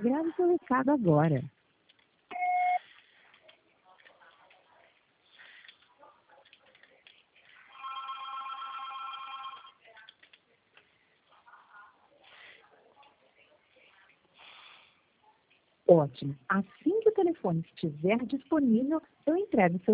Grave seu recado agora. Ótimo. Assim que o telefone estiver disponível, eu entrego seu